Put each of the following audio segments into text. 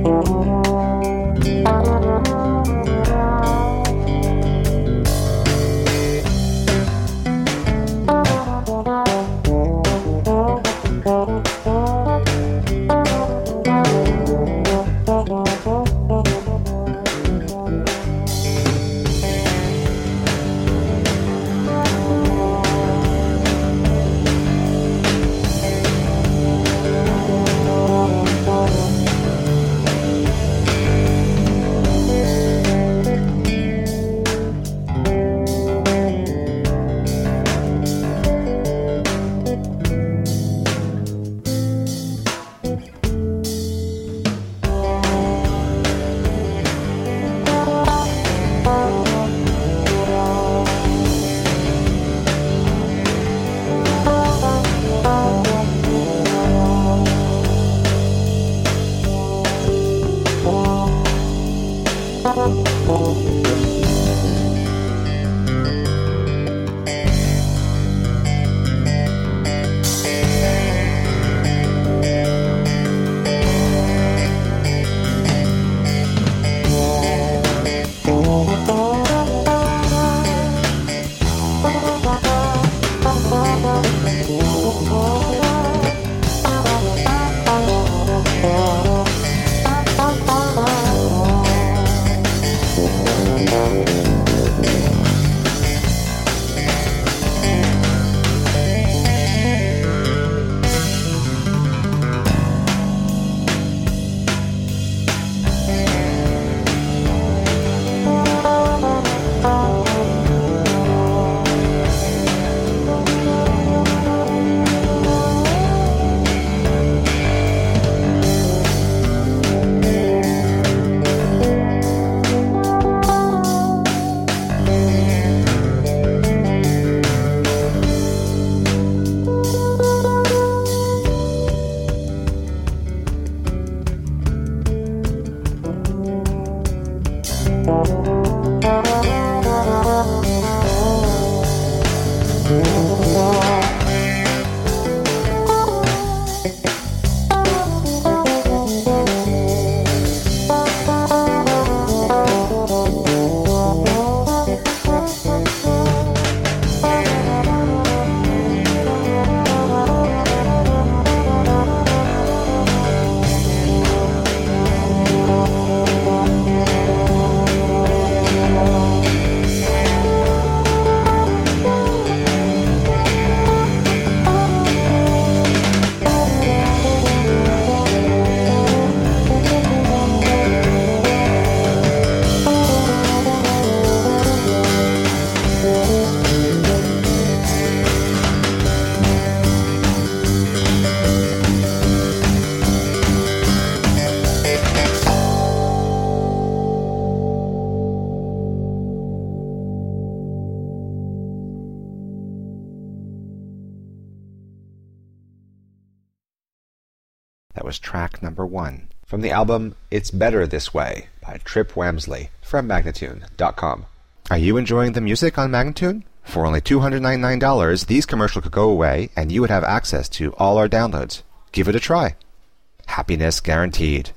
That was track number 1 from the album It's Better This Way by Trip Wamsley from Magnatune.com. Are you enjoying the music on Magnatune? For only $299, these commercials could go away and you would have access to all our downloads. Give it a try. Happiness guaranteed.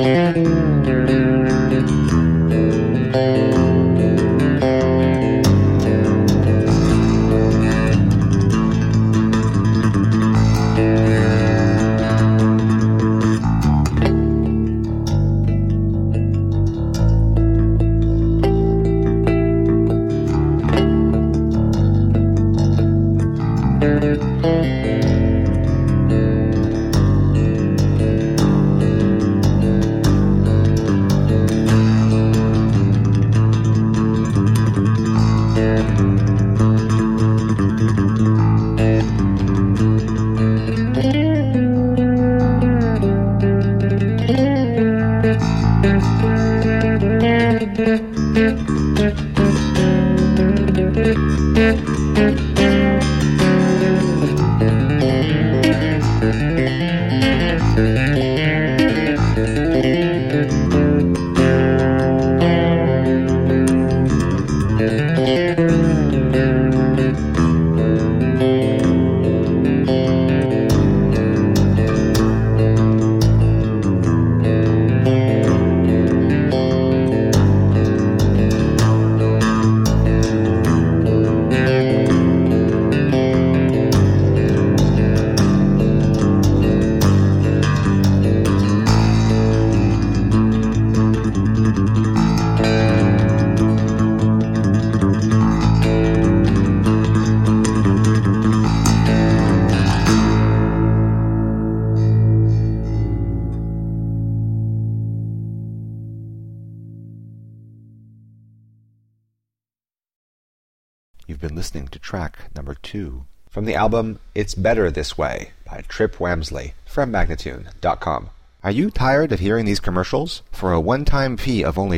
You've been listening to track number 2 from the album It's Better This Way by Trip Wamsley from Magnatune.com. Are you tired of hearing these commercials? For a one-time fee of only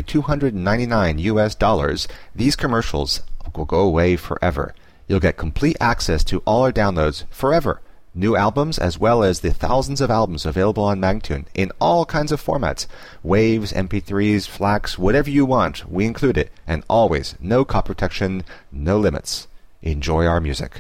$299, these commercials will go away forever. You'll get complete access to all our downloads forever. New albums as well as the thousands of albums available on Magnatune in all kinds of formats. Waves, MP3s, FLACs, whatever you want, we include it. And always, no copy protection, no limits. Enjoy our music.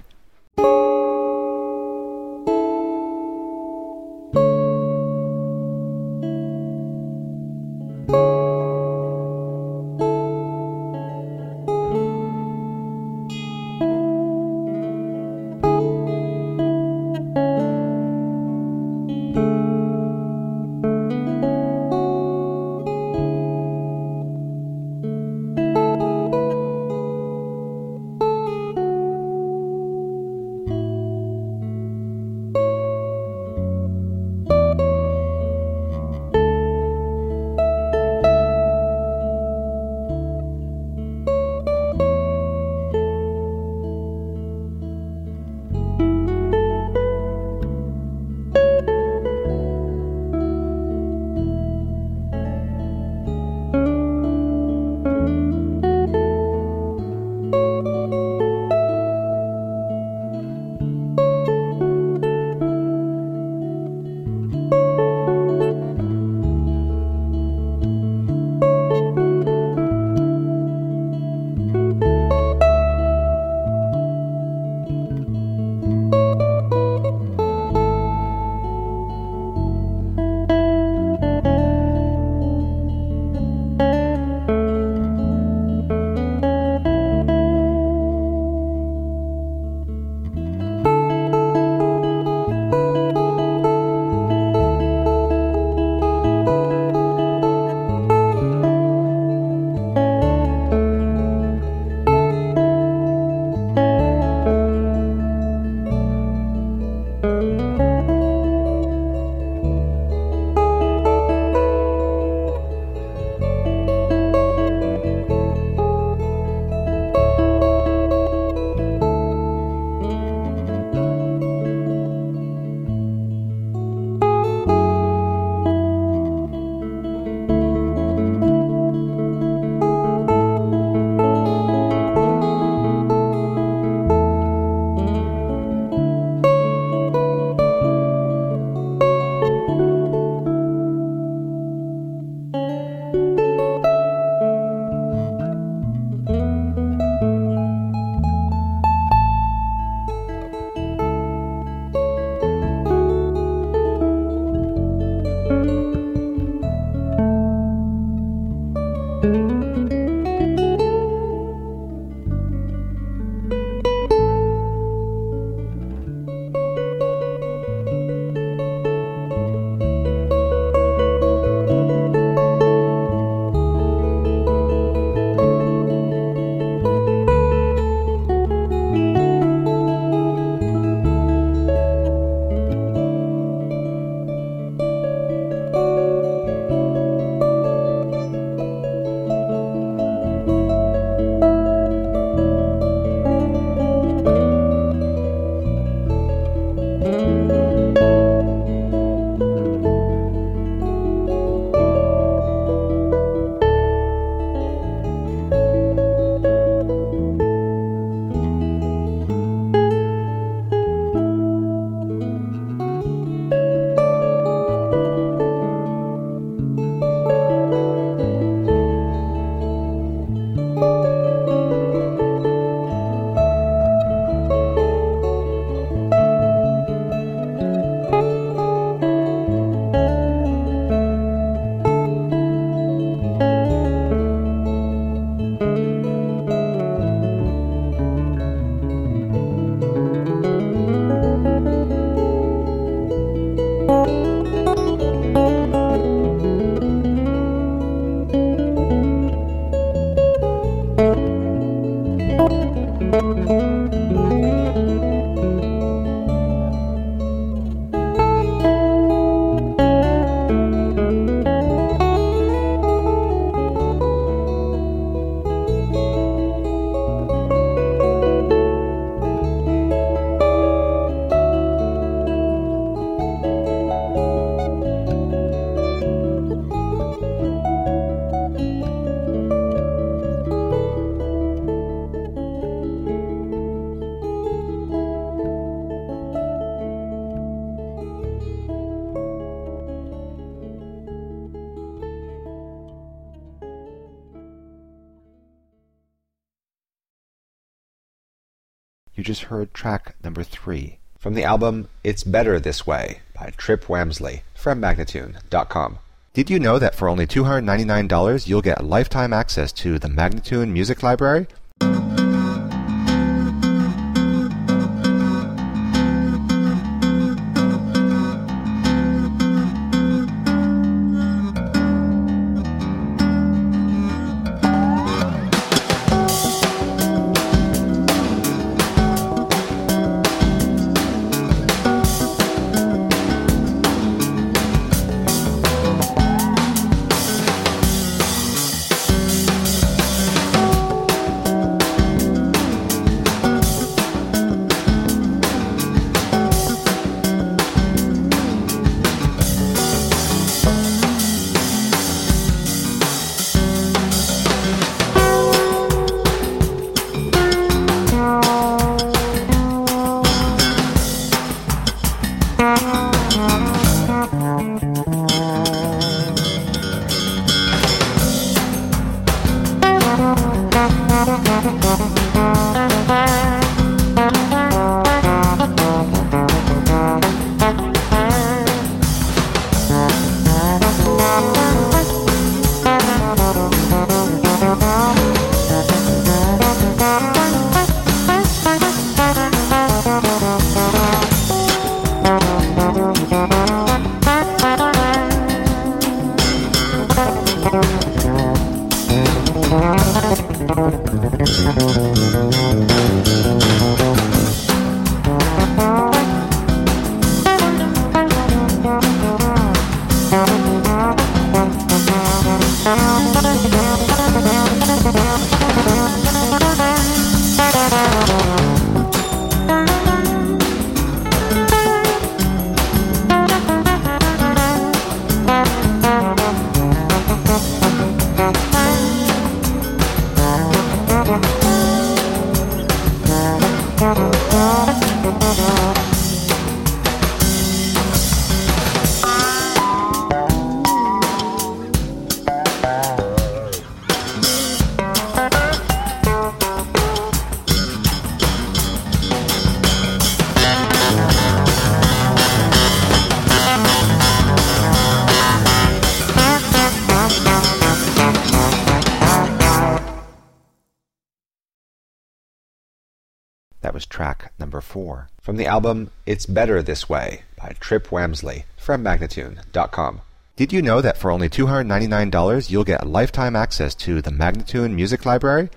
You just heard track number 3 from the album It's Better This Way by Trip Wamsley from Magnatune.com. Did you know that for only $299 you'll get lifetime access to the Magnatune Music Library? That was track number 4 from the album It's Better This Way by Trip Wamsley from Magnatune.com. Did you know that for only $299 you'll get lifetime access to the Magnatune Music Library?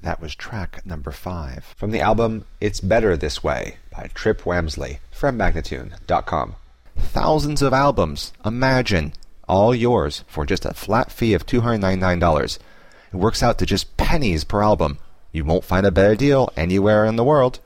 That was track number 5 from the album It's Better This Way by Trip Wamsley from Magnatune.com. Thousands of albums, imagine, all yours for just a flat fee of $299. It works out to just pennies per album. You won't find a better deal anywhere in the world.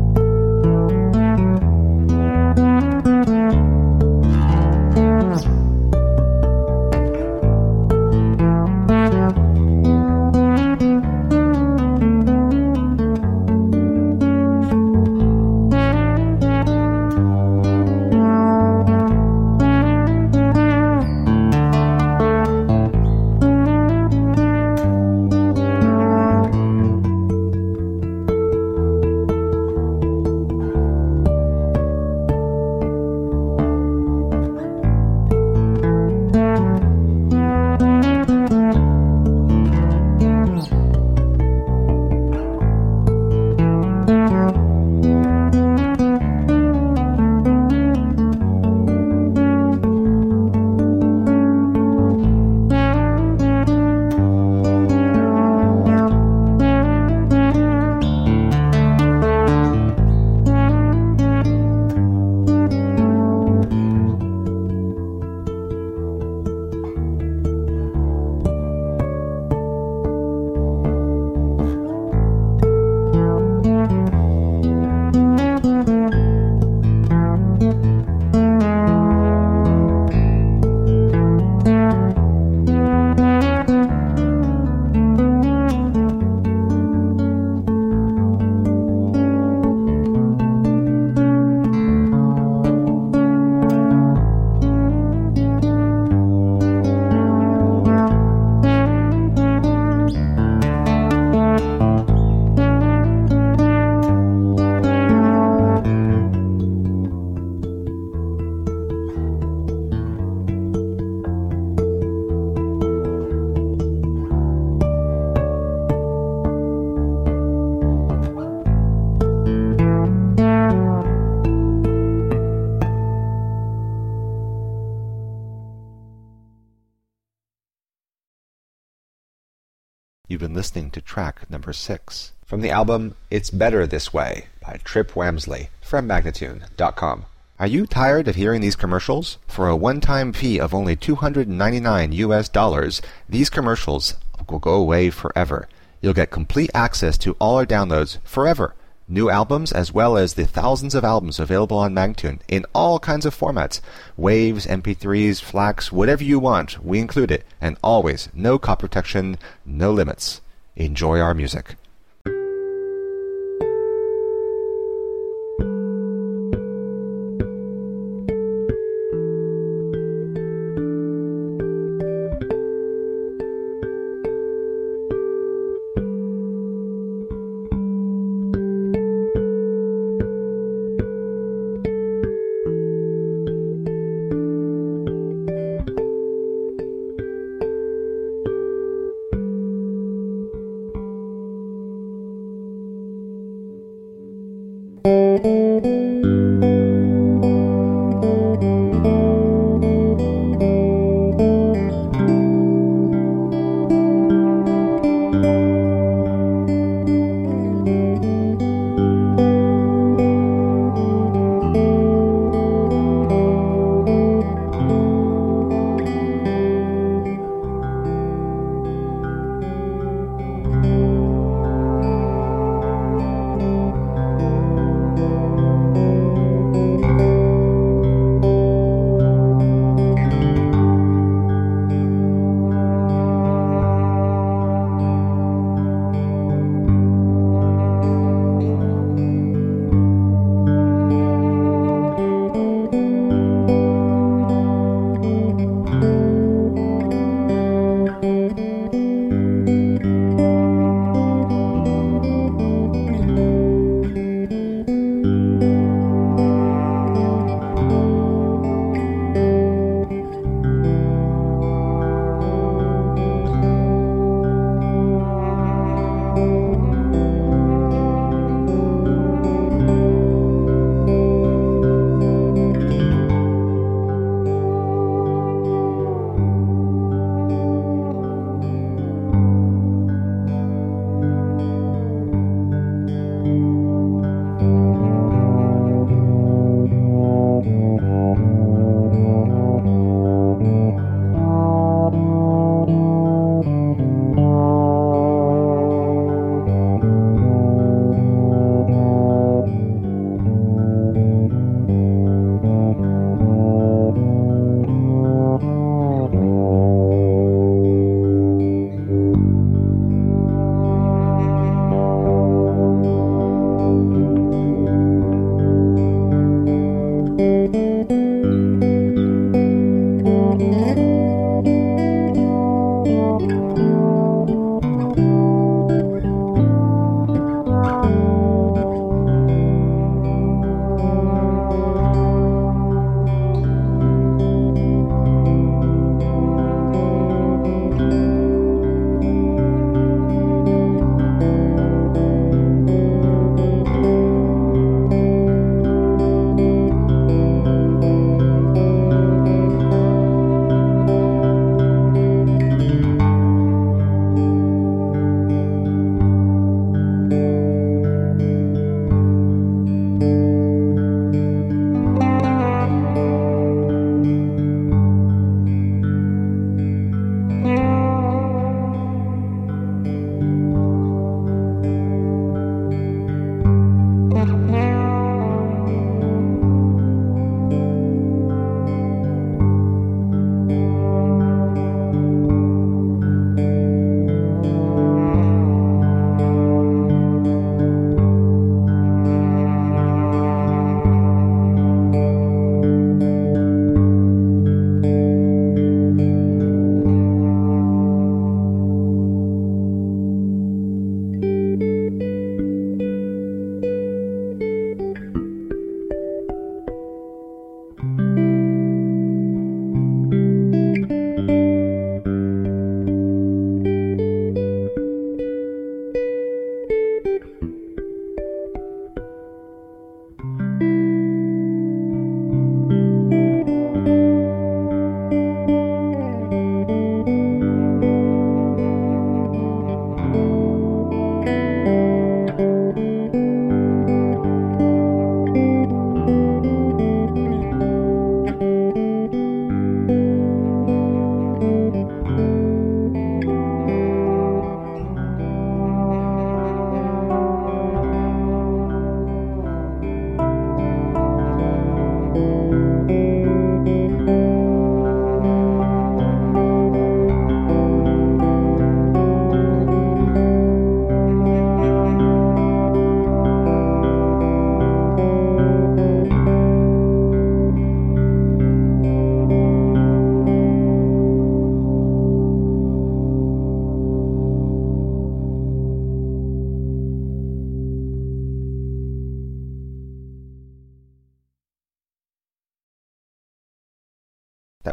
You've been listening to track number 6 from the album It's Better This Way by Trip Wamsley from Magnatune.com. Are you tired of hearing these commercials? For a one-time fee of only $299 these commercials will go away forever. You'll get complete access to all our downloads forever. New albums as well as the thousands of albums available on Magnatune in all kinds of formats. Waves, MP3s, FLACs, whatever you want, we include it. And always, no copy protection, no limits. Enjoy our music.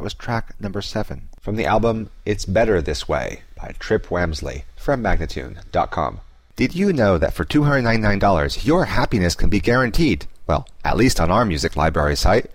was track number 7 from the album It's Better This Way by Trip Wamsley from Magnatune.com. Did you know that for $299 your happiness can be guaranteed? Well, at least on our music library site.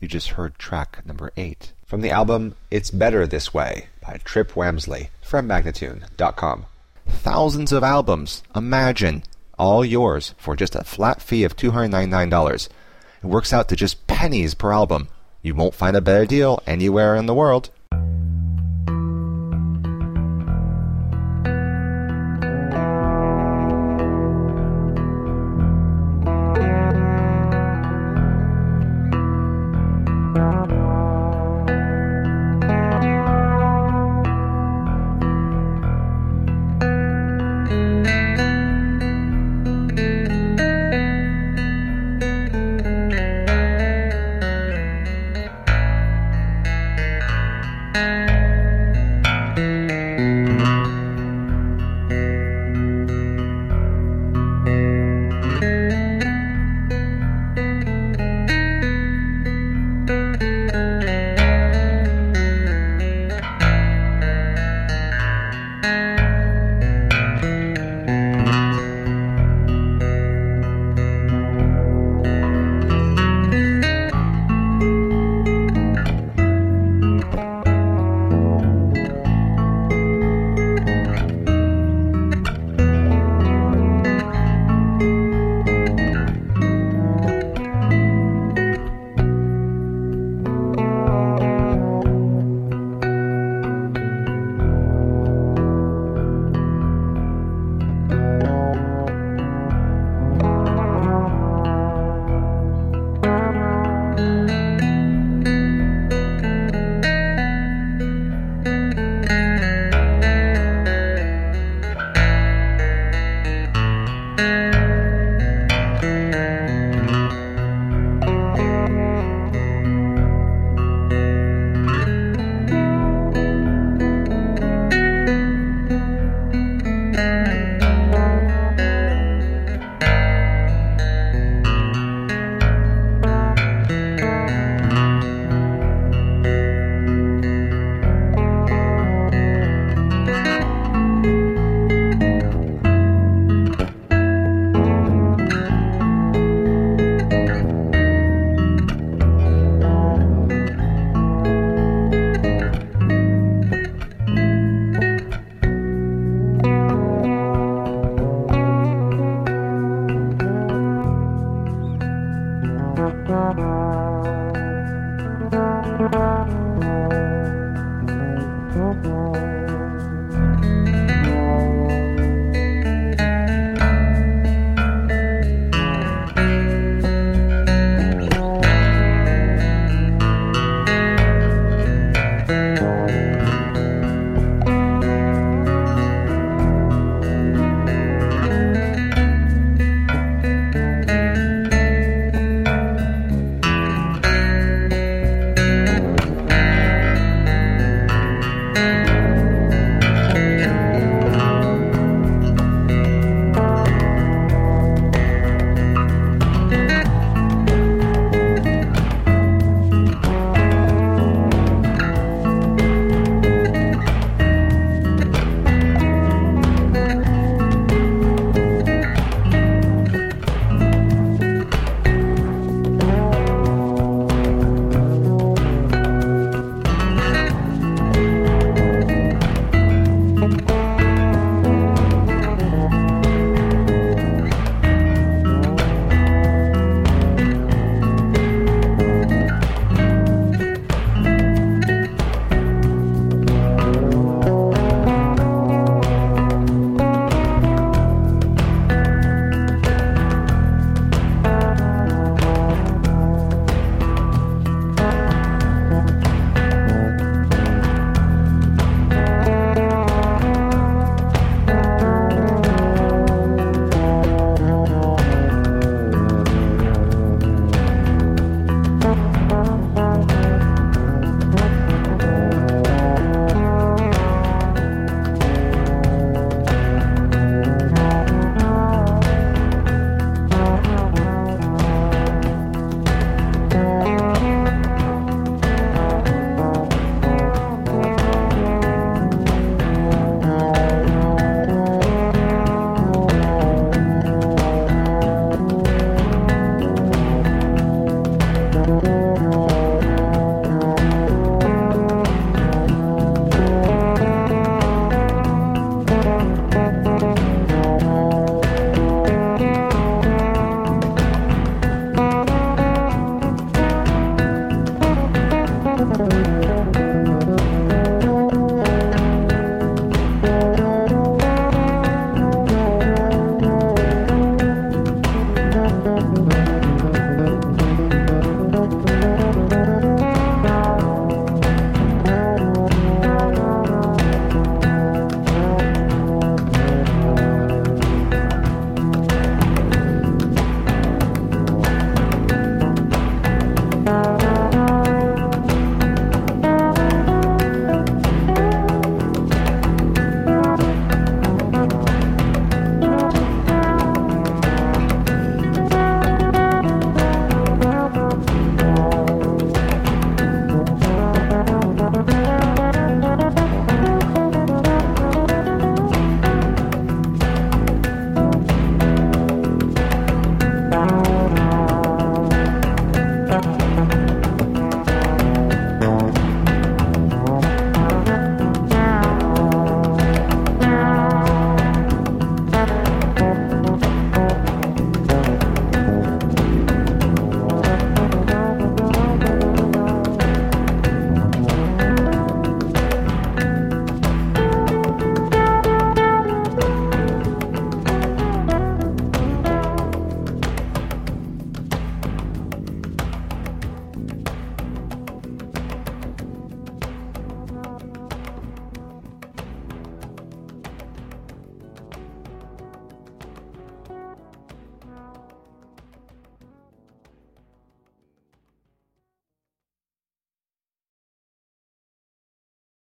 just heard track number 8 from the album It's Better This Way by Trip Wamsley from Magnatune.com. Thousands of albums, imagine, all yours for just a flat fee of $299. It works out to just pennies per album. You won't find a better deal anywhere in the world.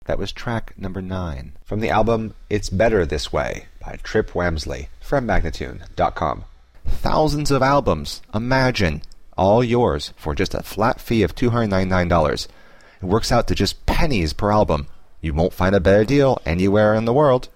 That was track number 9 from the album It's Better This Way by Trip Wamsley from Magnatune.com. Thousands of albums, imagine, all yours for just a flat fee of $299. It works out to just pennies per album. You won't find a better deal anywhere in the world.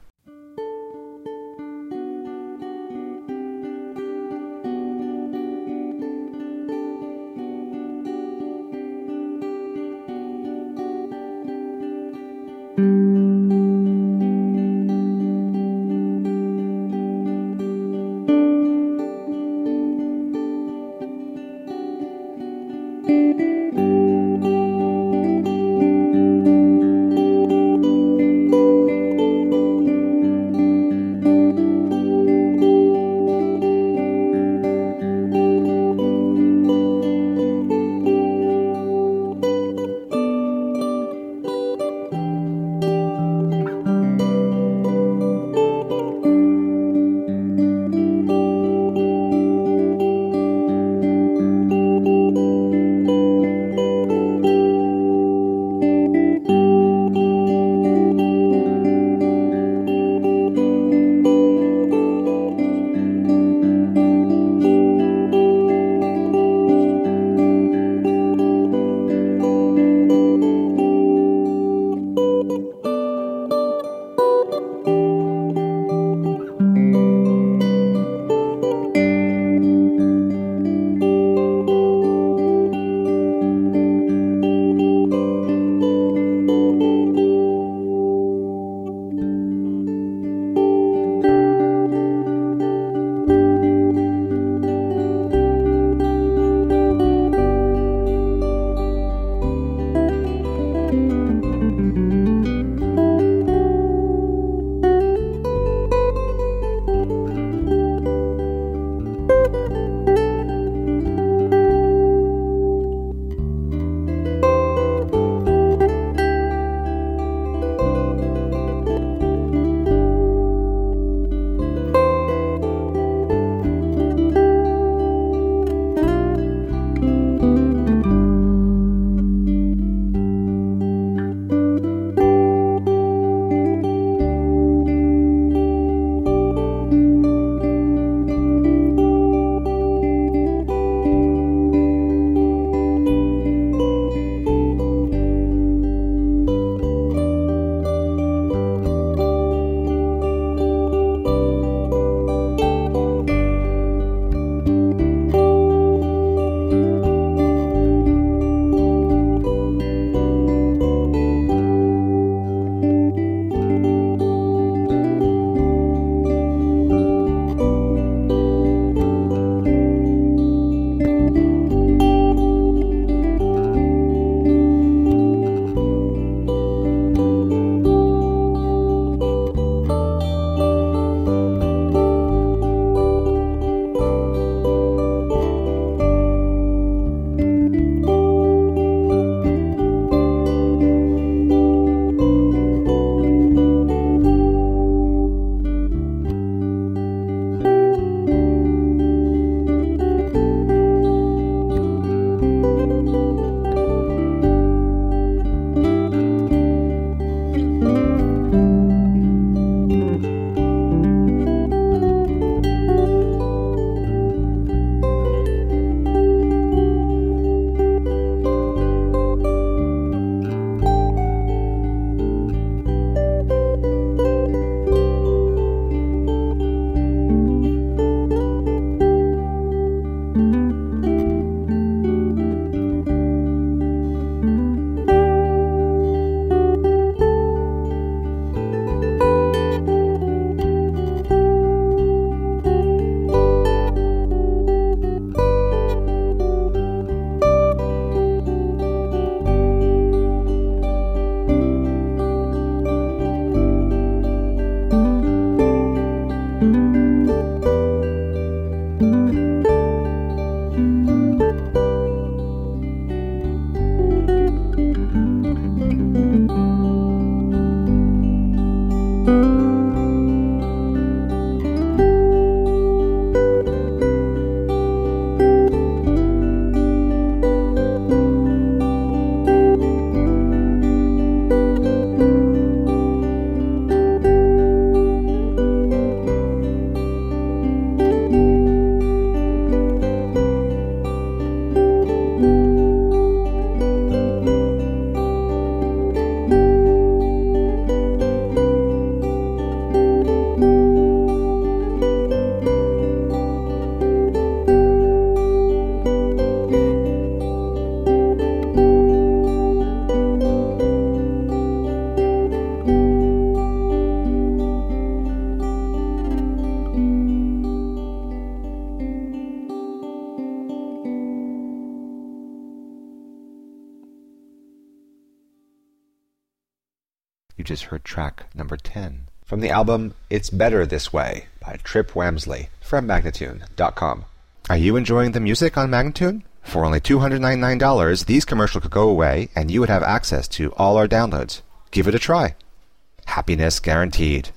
You just heard track number 10. From the album It's Better This Way by Trip Wamsley from Magnatune.com. Are you enjoying the music on Magnatune? For only $299, these commercials could go away and you would have access to all our downloads. Give it a try. Happiness guaranteed.